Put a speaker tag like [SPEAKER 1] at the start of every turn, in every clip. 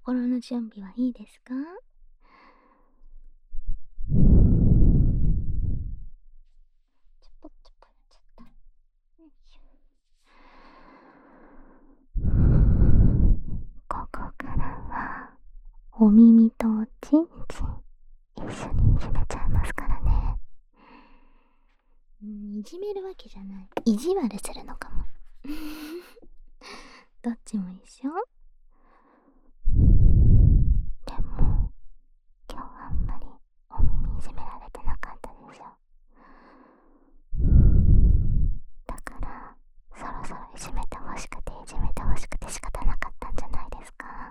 [SPEAKER 1] 心の準備はいいですか？ちょぽちょぽやっちゃった。よいしょ。ここからはお耳とおちんちん一緒にいじめちゃいますからね。いじめるわけじゃない。意地悪するのかも。どっちも一緒？でも今日あんまりお耳いじめられてなかったでしょ。だからそろそろいじめてほしくて仕方なかったんじゃないですか？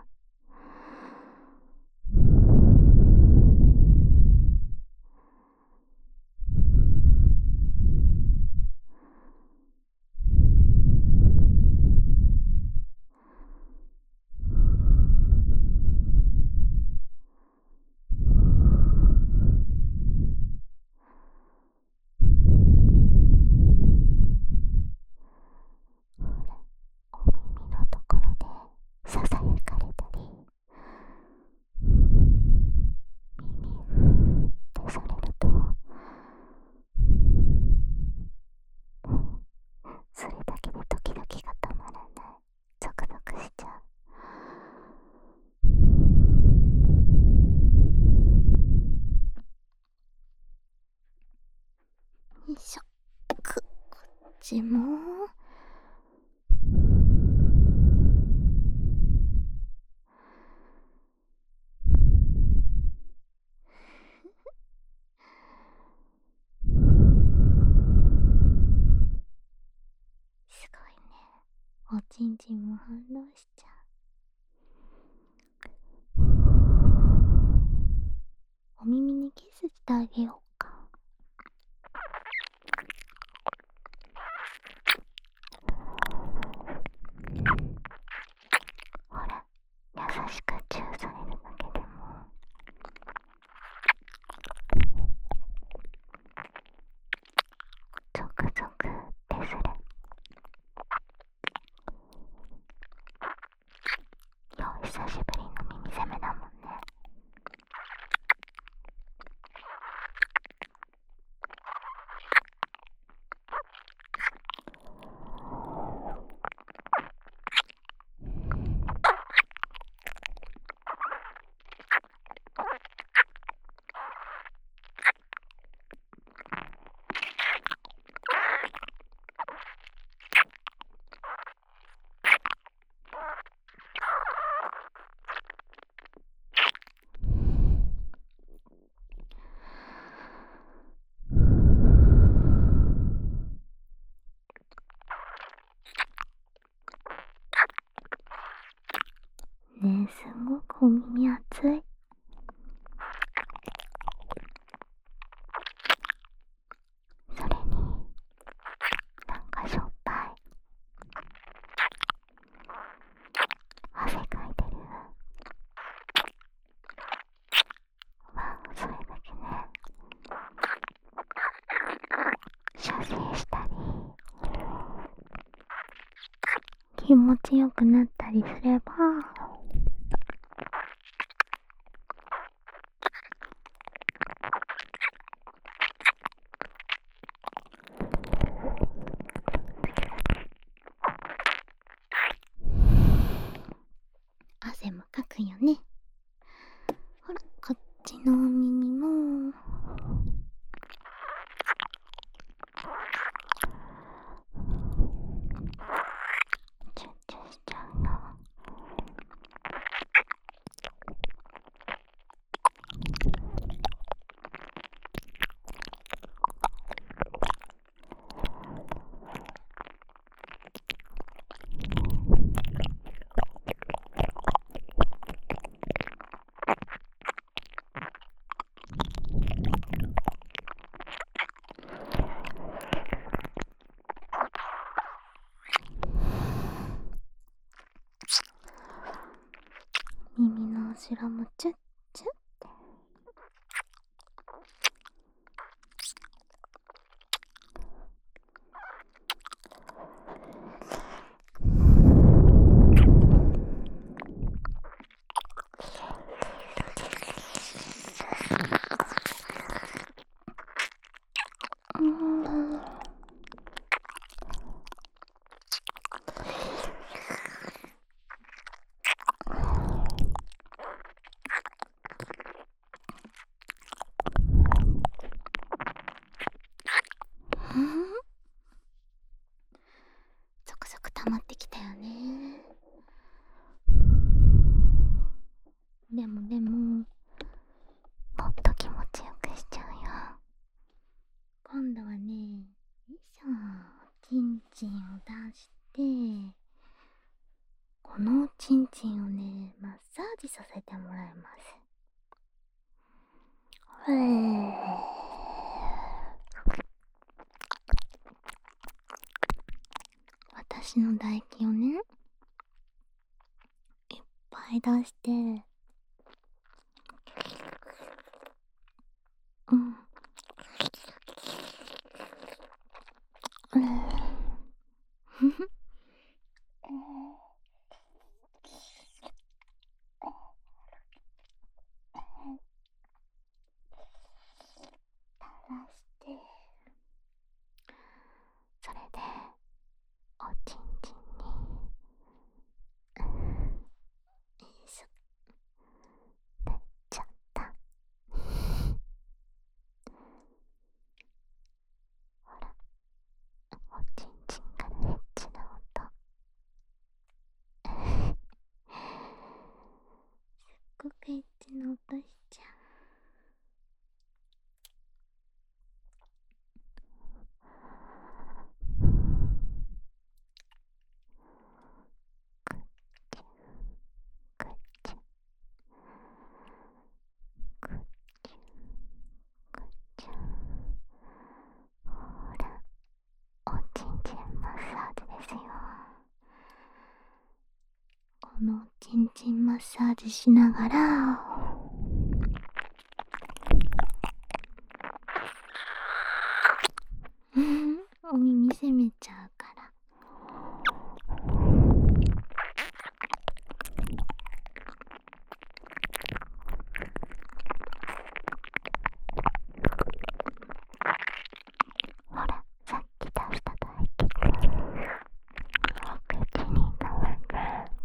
[SPEAKER 1] お耳のところでささやかれたり、耳ってされると、それだけでドキドキが止まらない。ゾクゾクしちゃう。よいしょ。こっちも。すごいね。おちんちんも反応しちゃう。お耳にキスしてあげようか。ほら、優しくチューされるだけでもゾクゾクってする。久しぶりの耳攻めだもんね。ねえ、すごくお耳熱い。それになんかしょっぱい。汗かいてる。まあそれだけね、射精したり気持ちよくなったりすれば、汗もかくよね。ほら、こっちのお耳も。チュッチュしちゃうの。耳の後ろもチュッチュッって。 溜まってきたよね。でももっと気持ちよくしちゃうよ。今度はね、よいしょ、チンチンを出して、このチンチンをね、マッサージさせてもらいます。私の唾液をね、いっぱい出して、ふふ垂らして、それでおちんちんによいしょ、塗っちゃった。ほら、おちんちんからエッチな音すっごくエッチな音しちゃう。ほら、おちんちんマッサージですよ。このおちんちんマッサージしながら、お耳責めちゃうから。ほら、さっき出した唾液お口に溜めて、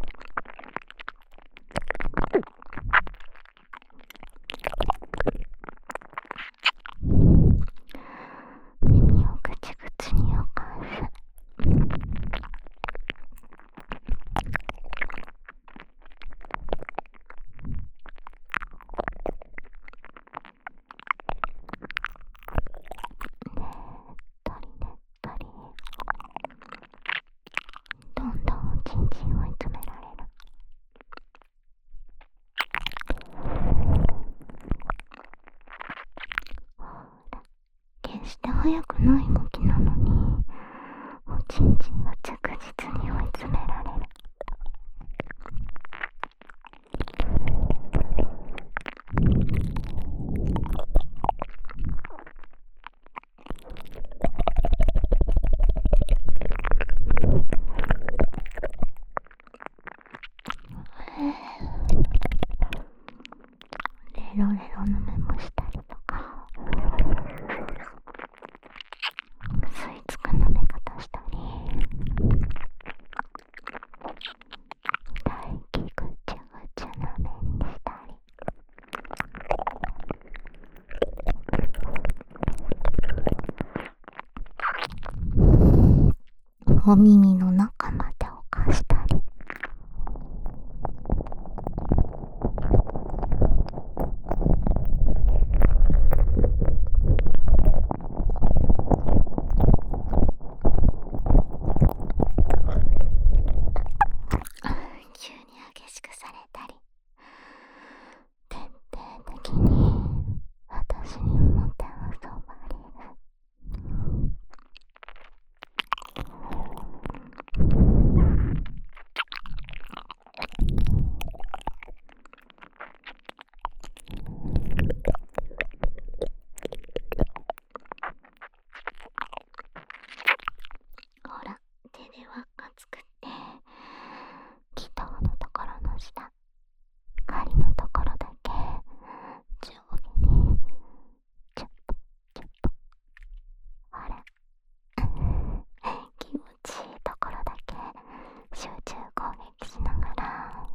[SPEAKER 1] 耳をぐちぐちによかす。どんどんおちんちんを追い詰められる。ほら、決して速くない動きなのに、おちんちんは着実に追い詰められる。レロレロのメモしたりとか、吸い付く舐め方したり、唾液ぐちゃぐちゃなめにしたり、お耳の中までおかしたり、急に激しくされたり、徹底的に私にもてあそばれる。ほら、手で輪っか作って、気筒のところの下、針のところだけ上下にチュッポチュッポ、ほら気持ちいいところだけ集中攻撃しながら、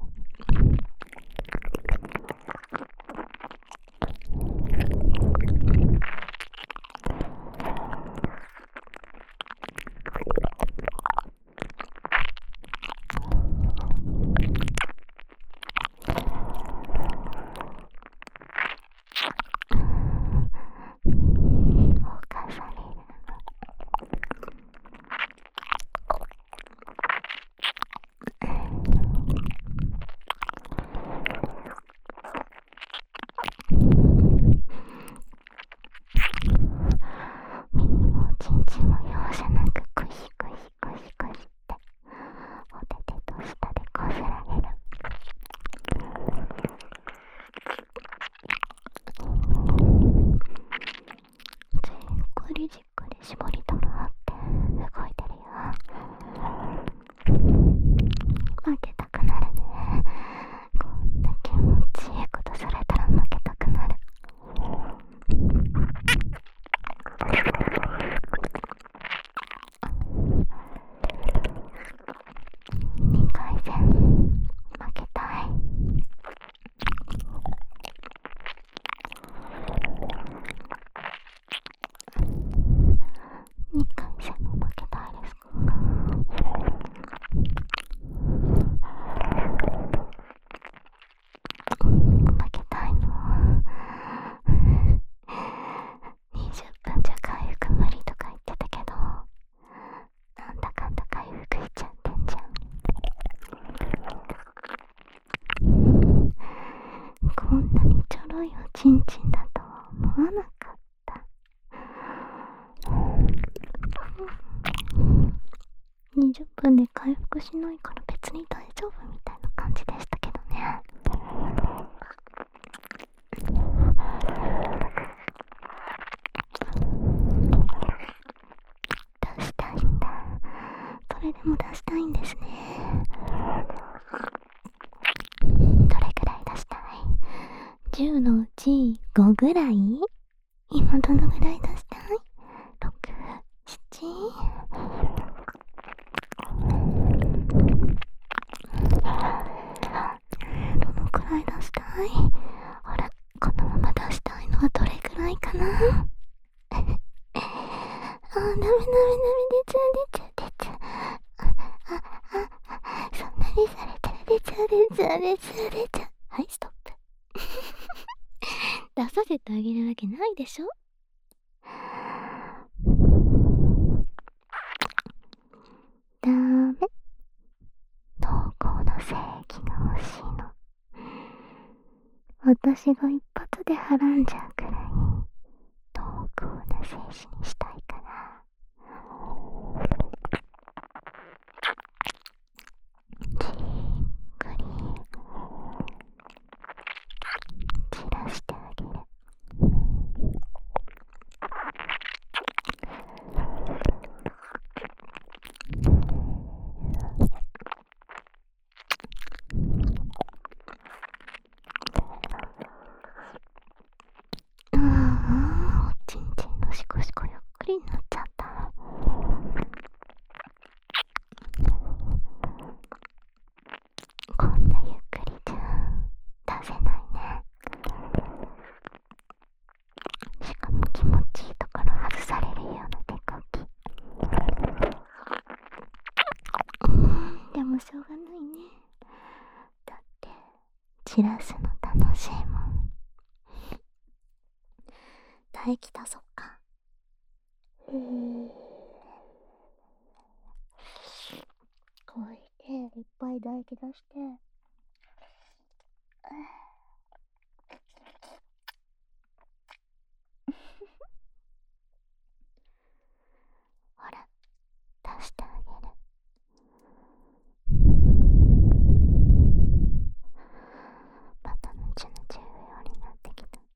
[SPEAKER 1] ちんちんだとは思わなかった。20分で回復しないから別に大丈夫みたいな感じでしたけどね。出したいんだ。それでも出したいんですね。どれくらい出したい？ 10 のうち5ぐらい？今どのぐらい出したい？ 6、7？ どのくらい出したい？ほら、このまま出したいのはどれくらいかな？ダメ、出ちゃう。そんなにされたら出ちゃう。はい、ストップ。出させてあげるわけないでしょ。ダメ。濃厚な正義が欲しいの。私が一発ではらんじゃうくらい濃厚な精子にしたいから。じっくり散らしてあげる。おちんちんのシコシコゆっくりになっちゃった。こんなゆっくりじゃ出せないね。しかも気持ちいいところ外されるような手こき。でもしょうがないね。だって散らすの楽しいもん。唾液出そっか。こうしていっぱい唾液出してほら、出してあげる。またぬちぬち言うようになってきた。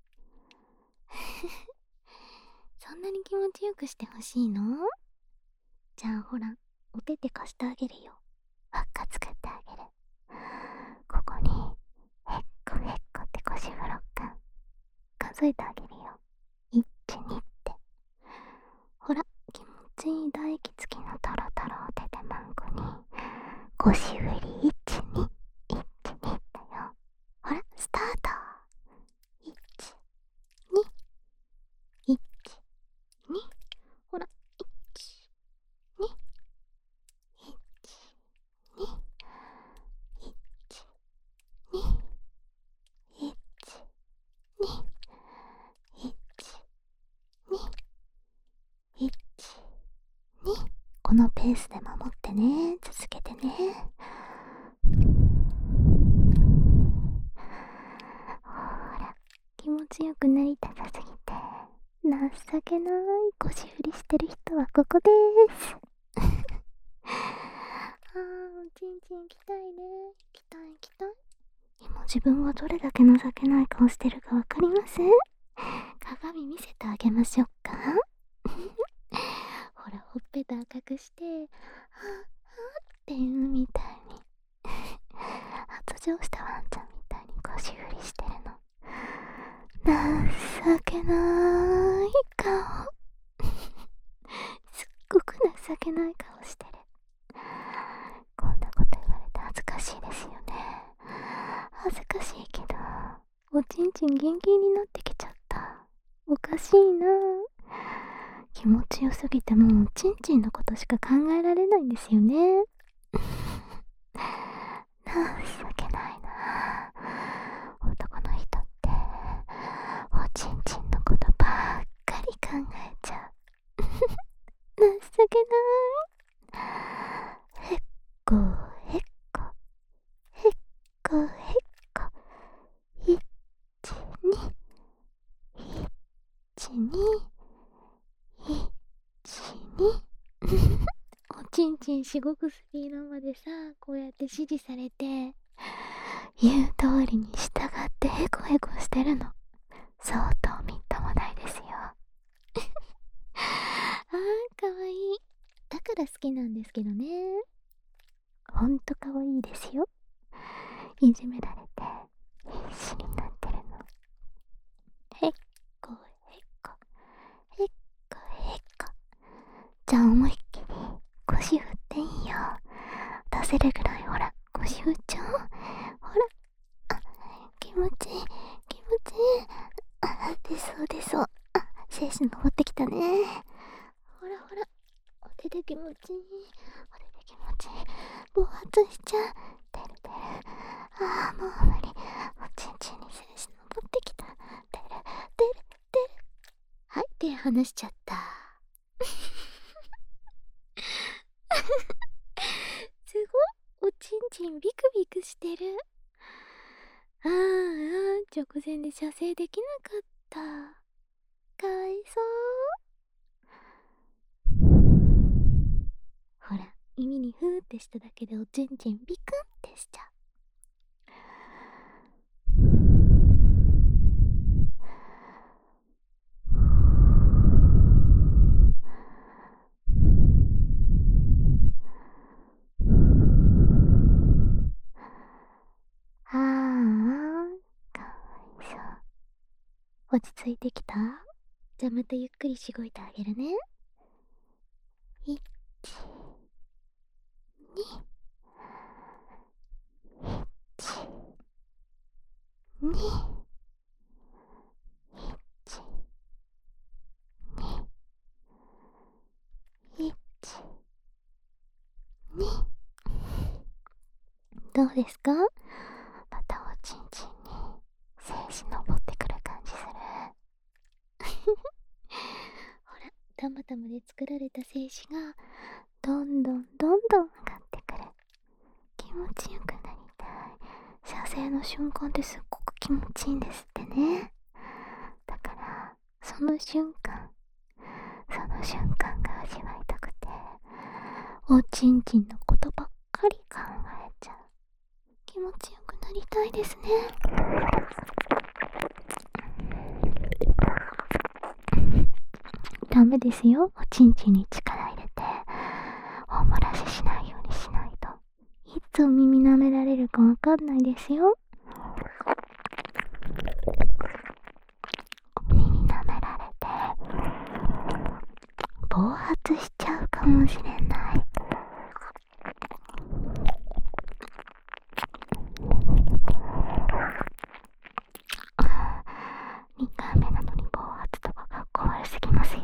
[SPEAKER 1] そんなに気持ちよくしてほしいの？じゃあほら、お手手貸してあげるよ。輪っか作ってあげる。ここにへっこへっこって腰ブロック数えてあげるよ。1、2って。ほら、気持ちいい唾液付きのトロトロお手手マンコに腰振り1、2、1、2だよ。ほら、スタート。1、2、1、2。ほら、1、2、1、2、1、2、1、2、1、2、1、2。このペースで守ってね。続けてね。ほら、気持ちよくなりたさすぎて情けない腰振りしてる人はここです。おちんちんきたいね。きたい。今自分がどれだけ情けない顔してるかわかります？鏡見せてあげましょうか。ほら、ほっぺた赤くしてはぁっていうみたいに発情したワンちゃんみたいに腰振りしてるの。情けない顔。すっごく情けない顔してる。こんなこと言われて恥ずかしいですよね。恥ずかしいけどおちんちんギンギンになってきちゃった。おかしいな。気持ちよすぎてもうおちんちんのことしか考えられないんですよね。情けないな。男の人っておちんちんのことばっかり考えちゃう。情けない。へっこへっこへっこへっこ。1、2、 ちんちんしごくスピードまでさ、こうやって指示されて、言う通りに従ってヘコヘコしてるの。相当みっともないですよ。あー、かわいい。だから好きなんですけどね。ほんとかわいいですよ。いじめられて必死になってるの。へっこへっこへっこへっこ。じゃあ思いっきり腰振っていいよ。出せるぐらいほら腰振っちゃおう。ほら、あ、気持ちいい気持ちいい。あ、出そう出そう。あ、精子登ってきたね。ほらほら、お手で気持ちいい。お手で気持ちいい。暴発しちゃう。てるてる。ああ、もう無理。おちんちんに精子登ってきた。てるてるてる。はい、手離しちゃった。すごい、おちんちんビクビクしてる。ああ、直前で射精できなかった。かわいそう。ほら、耳にふーってしただけでおちんちんビクンってしちゃう。ああ、かわいそう。落ち着いてきた？じゃあまたゆっくりしごいてあげるね。1、2、1、2、1、2、1、2。どうですか？またおちんちんに精子登ってくる感じする？ほら、たまたまで作られた精子がどんどんどんどん上がってくる。気持ちよくなりたい。射精の瞬間ってすっごく気持ちいいんですってね。だからその瞬間が味わいたくて、おちんちんのことばっかり考えちゃう。気持ちよくなりたいですね。ダメですよ、おちんちんに力入れて大漏らししないようにしないといつお耳舐められるかわかんないですよ。お耳舐められて暴発しちゃうかもしれない。2回目なのに暴発とかかっこ悪すぎますよ。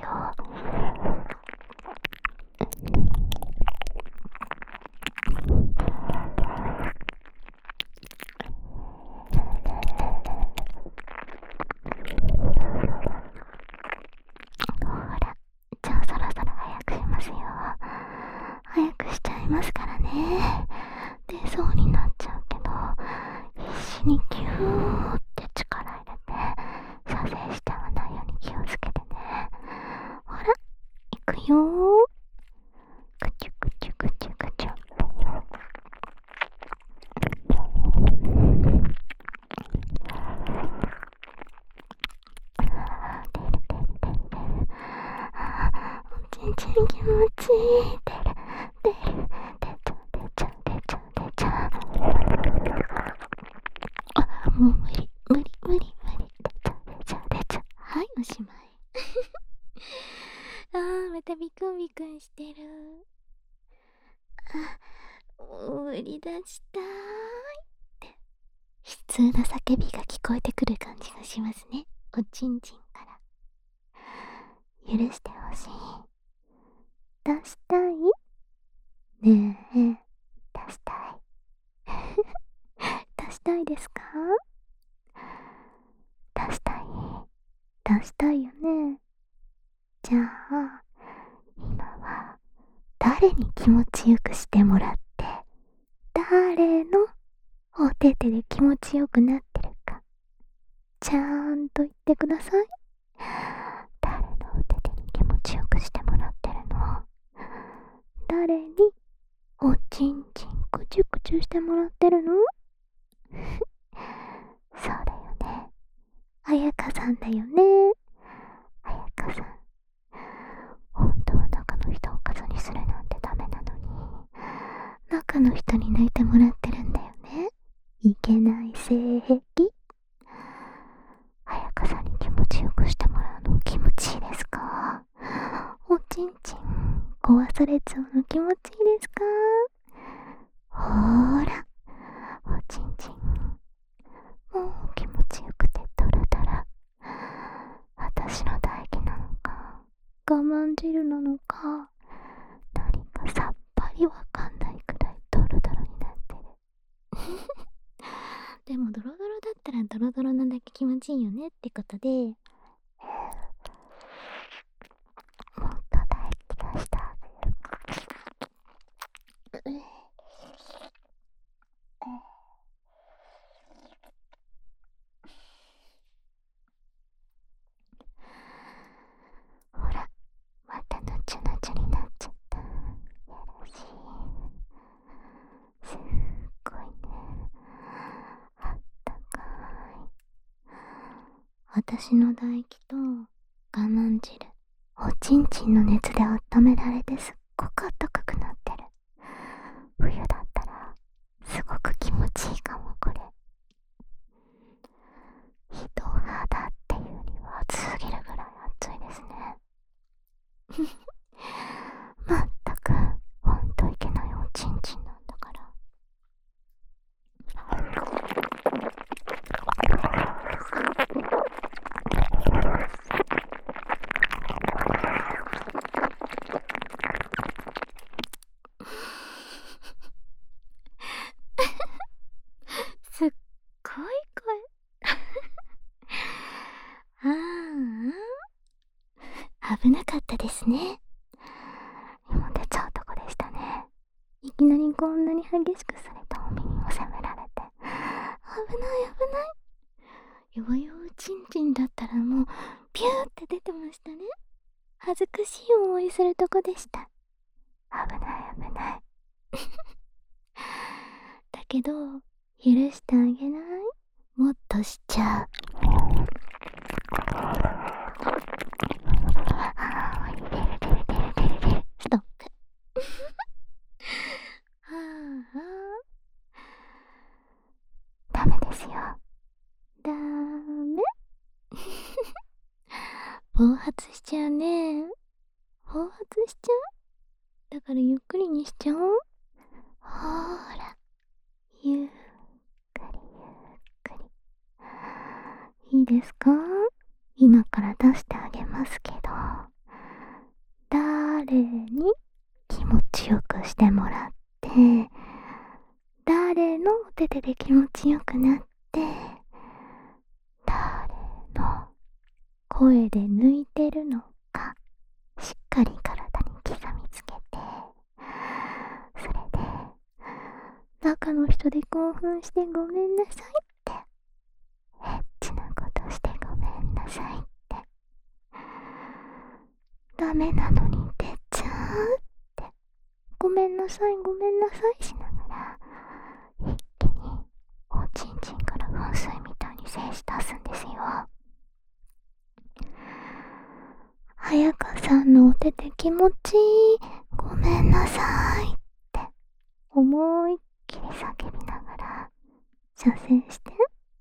[SPEAKER 1] ほら、じゃあそろそろ早くしますよ。早くしちゃいますからね。出そうになっちゃうけど、必死にギューって力入れて射精しちゃわないように気をつけてね。ほら、いくよー。ぐちゅぐちゅぐちゅぐちゅ。おちんちん気持ちいい。出る出ちゃ出ちゃ。あ、もう無理出ちゃ。はい、おしまい。あー、またビクンビクンしてる。あ、無理出したーいって悲痛な叫びが聞こえてくる感じがしますね、おちんちんから。許してほしい。出したい？ねえ、出したい。出したいですか？出したい。出したいよね。じゃあ今は誰に気持ちよくしてもらって、誰のお手手で気持ちよくなってるかちゃんと言ってください。誰のお手手に気持ちよくしてもらってるの？ 誰におちんちんくちゅくちゅしてもらってるの？そうだよね。あやかさんだよね。あやかさん。本当は中の人をおかずにするなんてダメなのに、中の人に抜いてもらってるんだよね。いけない性癖。あやかさんに気持ちよくしてもらうの気持ちいいですか？おちんちん壊されちゃうの気持ちいいですか？ほーら、おちんちんもう気持ちよくてドロドロ。私の唾液なのか我慢汁なのか、何かさっぱりわかんないくらいドロドロになってる。でもドロドロだったらドロドロなだけ気持ちいいよねってことで、もっと唾液出してあげる。ほら、またのちゅのちゅになっちゃった。やらしい。すっごいね。あったかい。私の唾液と我慢汁、おちんちんの熱で温められてすっごくあったかくなってる。冬だったらすごく気持ちいいかも。これ人肌っていうには暑すぎるぐらい暑いですね。まったくほんといけないおちんちんなんだから。すっごい声。危なかったですね。今出ちゃうとこでしたね。いきなりこんなに激しくされたお耳を責められて、危ない危ない。弱々ちんちんだったらもうピューって出てましたね。恥ずかしい思いするとこでした。危ない危ない。だけど許してあげない？もっとしちゃう。ストップ。ダメですよ。ダメ。暴発しちゃうね。暴発しちゃう？だからゆっくりにしちゃおう。ほーら、ゆっくりゆっくり。いいですか？今から出してあげますけど、誰に気持ちよくしてもらって、誰のお手手で気持ちよくなって、誰の声で抜いてるのか、しっかり体に刻みつけて、それで中の人で興奮してごめんなさいって、エッチなことしてごめんなさいって、ダメなのに出ちゃうって、ごめんなさいごめんなさいしながら、一気におちんちんから噴水みたいに精子出すんですよ。あやかさんのお手で気持ちいい、ごめんなさいって思いっきり叫びながら射精して、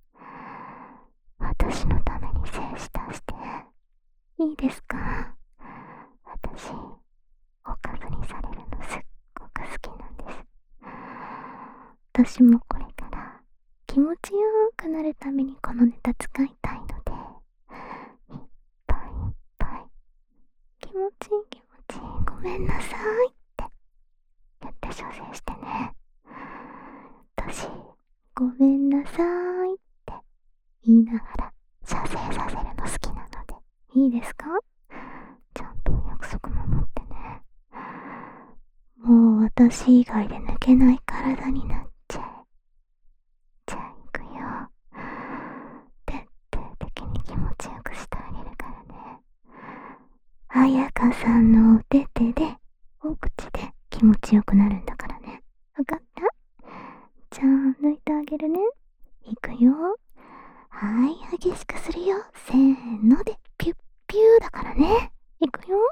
[SPEAKER 1] 私のために精子出していいですか？私おかずにされるのすっごく好きなんです。私もこれから気持ちよくなるためにこのネタ使いたいので、いっぱいいっぱい気持ちいい気持ちいいごめんなさいってやって射精してね。私ごめんなさいって言いながら射精させるの好きなので、いいですか？ちゃんとお約束守ってね。もう私以外で抜けない体になっちゃえ。じゃあ行くよ。徹底的に気持ちよくしてあげるからね。あやかさんのお手手でお口で気気持ちよくなるんだからね。わかった？じゃあ抜いてあげるね。いくよ。はい、激しくするよ。せーのでピュッピューだからね。いくよ。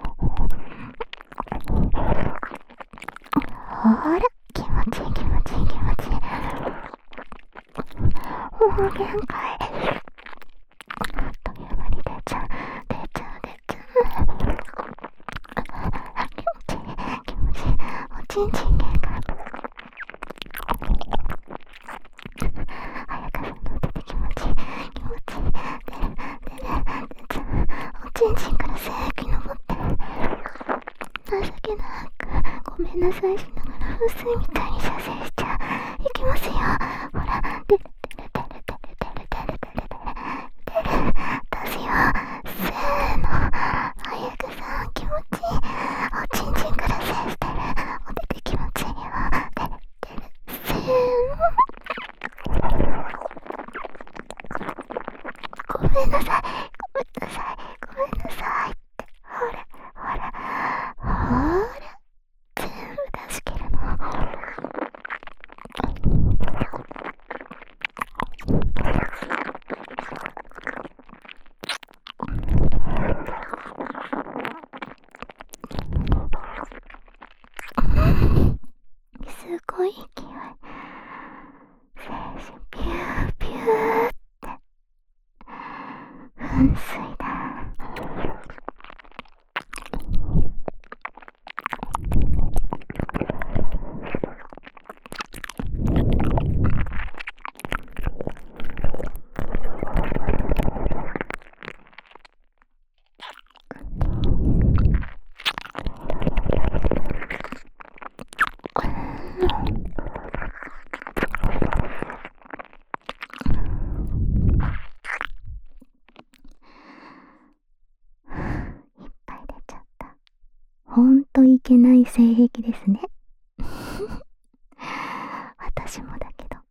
[SPEAKER 1] ほら、気持ちいい気持ちいい気持ちいい。もう限界。あっという間に出ちゃう。気持ちいい気持ちいい。おちんちん限界。早く乗ってて気持ちいい気持ちいい。出ちゃう。おちんちんから精液昇って情けなくごめんなさいしながら風水みたいに射精しちゃう。いきますよ。ほら、出る出すよ。せーの。早くさ、気持ちいい。おちんちんから精してる。お手て気持ちいいよ。出るせーの。ごめんなさいごめんなさいごめんなさいって。ほらほらほら、全部出し切るの。すごい勢い。精子ピューピューって噴水だ。いっぱい出ちゃった。ほんといけない性癖ですね。私もだけど。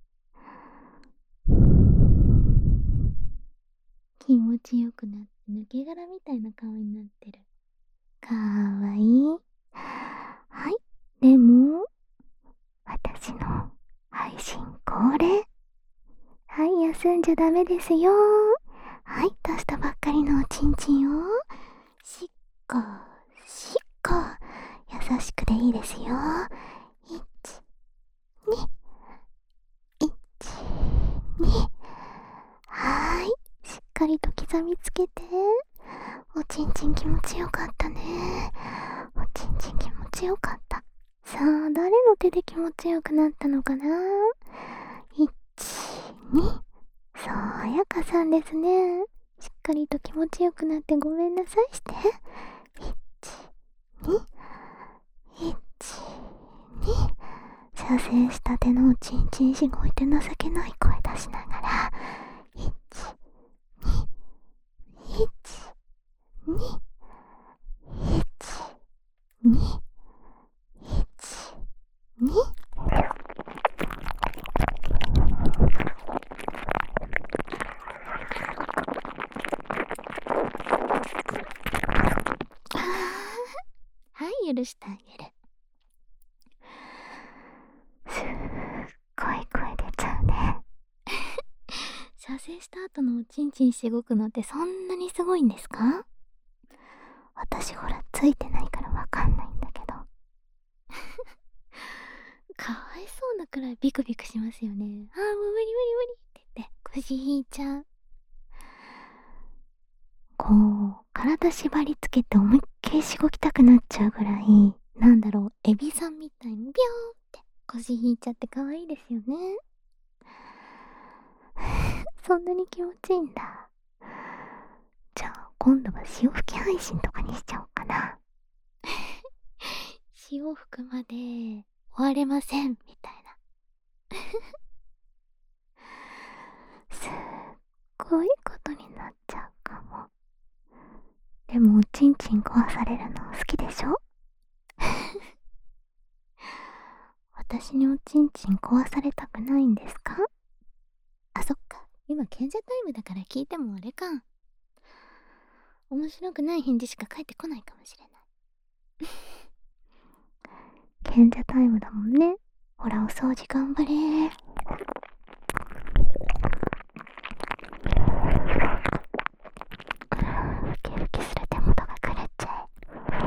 [SPEAKER 1] 気持ちよくなって抜け殻みたいな顔になってる。かわいい。はい、でも私の配信これ。はい、休んじゃダメですよ。はい、出したばっかりのおちんちんをしっこしっこ優しくでいいですよ。1、2、1、2。はーい、しっかりと刻みつけて。おちんちん気持ちよかったね。おちんちん気持ちよかった。さあ、誰の手で気持ちよくなったのかな。1、2。そう、やかさんですね。しっかりと気持ちよくなってごめんなさいして。1、2、1、2。射精したてのおちんちんしごいて情けない声出しながら。1、2、1、2、1、2、1、2。はい、許してあげる。すっごい声出ちゃうね。射精した後のおちんちんしごくのってそんなにすごいんですか？私ほらついてないからわかんないんだけど。かわいそうなくらいビクビクしますよね。あーもう無理無理無理って言って腰引いちゃう。こう体縛りつけて思いっきりしごきたくなっちゃうぐらい、なんだろう、エビさんみたいにビョーンって腰引いちゃって可愛いですよね。そんなに気持ちいいんだ。じゃあ今度は潮吹き配信とかにしちゃおうかな。潮吹くまで終われませんみたいな。すっごいことになっちゃうかも。でもおちんちん壊されるの好きでしょ？私におちんちん壊されたくないんですか？あ、そっか、今賢者タイムだから聞いてもあれか。面白くない返事しか返ってこないかもしれない。 賢者タイムだもんね。ほら、お掃除頑張れ。ウキウキする手元が狂っちゃえ。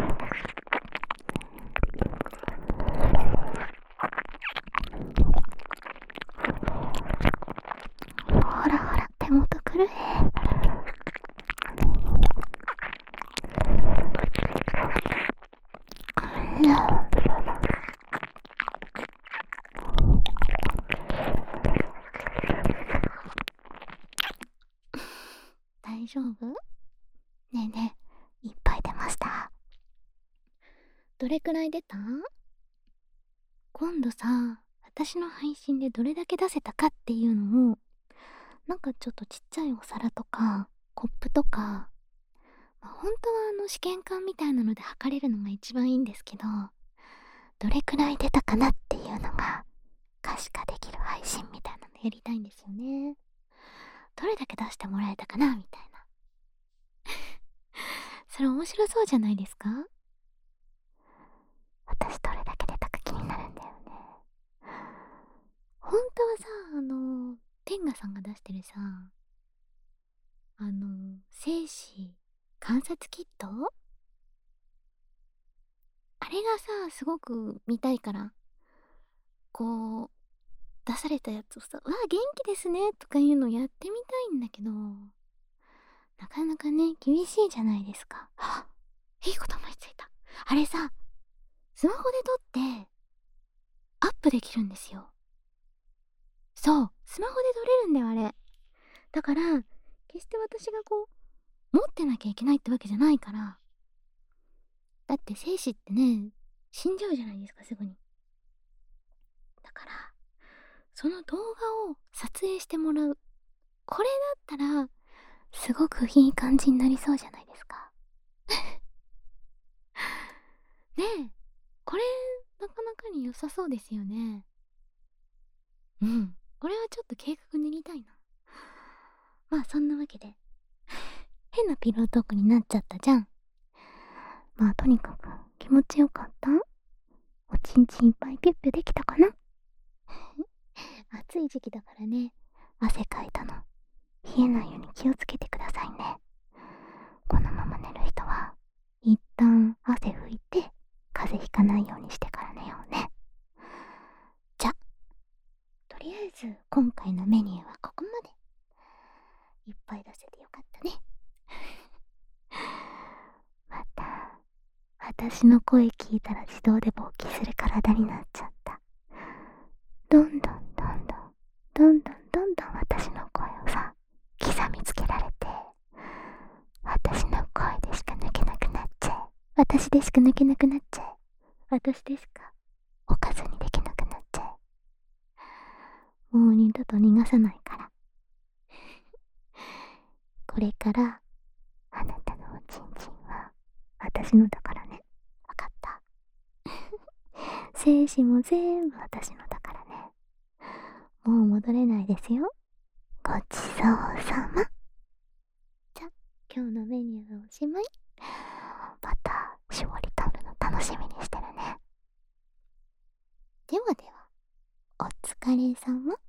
[SPEAKER 1] ほらほら、手元狂え。大丈夫？ねえねえ、いっぱい出ました。どれくらい出た？今度さ、私の配信でどれだけ出せたかっていうのを、なんかちょっとちっちゃいお皿とか、コップとか、本当は試験管みたいなので測れるのが一番いいんですけど、どれくらい出たかなっていうのが可視化できる配信みたいなのやりたいんですよね。どれだけ出してもらえたかなみたいな。それ面白そうじゃないですか？私どれだけ出たか気になるんだよね。本当はさ、天下さんが出してるさ、精子観察キット、あれがさ、すごく見たいから、こう、出されたやつをさ、元気ですねとかいうのやってみたいんだけど、なかなかね、厳しいじゃないですか。いいこと思いついた。あれさ、スマホで撮って、アップできるんですよ。そう、スマホで撮れるんだよ、あれ。だから、決して私が持ってなきゃいけないってわけじゃないから。だって精子ってね、死んじゃうじゃないですか、すぐに。だから、その動画を撮影してもらう。これだったら、すごくいい感じになりそうじゃないですか。ねえ、これ、なかなかに良さそうですよね。うん。これはちょっと計画練りたいな。まあ、そんなわけで。変なピロートークになっちゃったじゃん。まあ、とにかく気持ちよかった？おちんちんいっぱいピュッピュできたかな？暑い時期だからね、汗かいたの。冷えないように気をつけてくださいね。このまま寝る人は、一旦汗拭いて、風邪ひかないようにしてから寝ようね。じゃ、とりあえず今回のメニューはここまで。いっぱい出せてよかったね。また、私の声聞いたら自動で勃起する体になっちゃった。どんどんどんどん、どんどんどんどん私の声をさ、刻みつけられて、私の声でしか抜けなくなっちゃえ。私でしか抜けなくなっちゃえ。私でしかおかずにできなくなっちゃえ。もう二度と逃がさないから。これからあなたのおちんちんは私のだからね。わかった？精子も全部私のだからね。もう戻れないですよ。ごちそうさま。じゃ、今日のメニューはおしまい。また絞り取るの楽しみにしてるね。ではでは、お疲れ様。